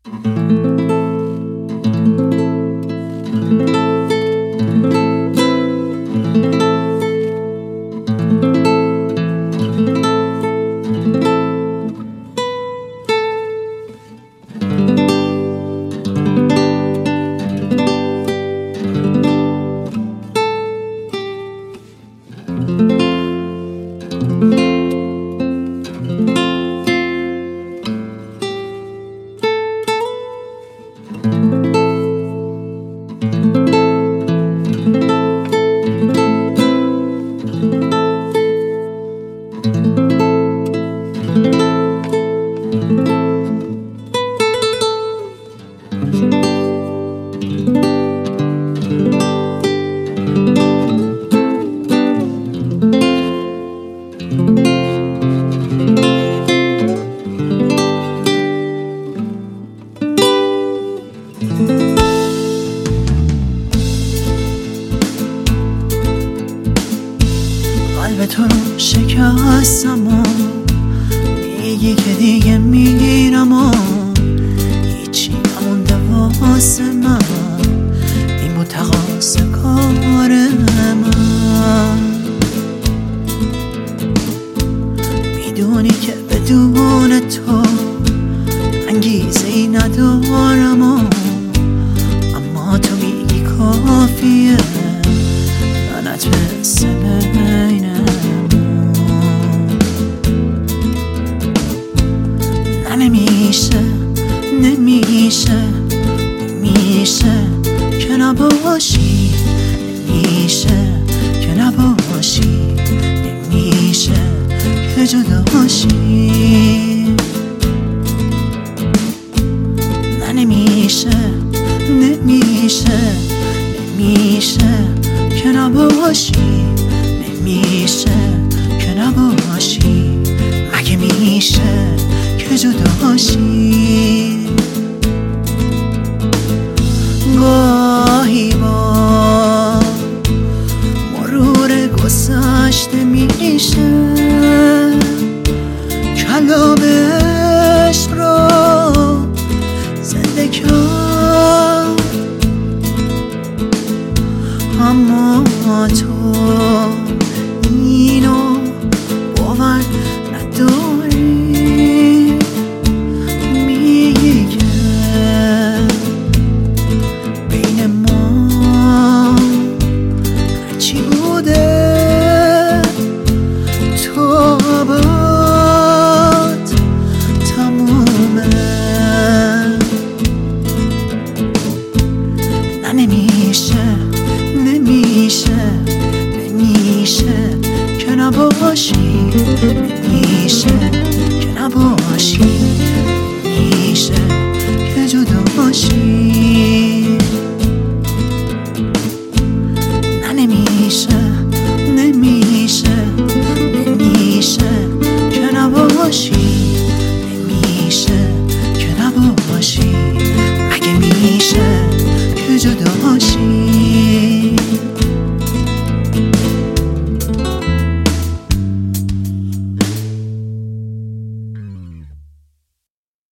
قلب تو رو شکستم و میگی که دیگه میگیرم و هیچی نمونده واسه من، این بود تقاص کار من. میدونی که بدون تو انگیزه ای ندارم و اما تو میگی کافیه منت بسه بینم. نمیشه که نباشی، نمیشه که نباشی، نمیشه که جدا باشی. نمیشه که نباشی، نمیشه که نباشی، مگه میشه که جدا باشی. گاهی با مرور گذشته میشه کلامش رو زنده کرد، اما تو اینو باور نداری. میگی که بین ما هرچی بوده تو باد تمومه. نمیشه که نباشی، نمیشه که نباشی، نمیشه که جدا باشی. نمیشه که نباشی، نمیشه که نباشی، مگه میشه که جدا باشی.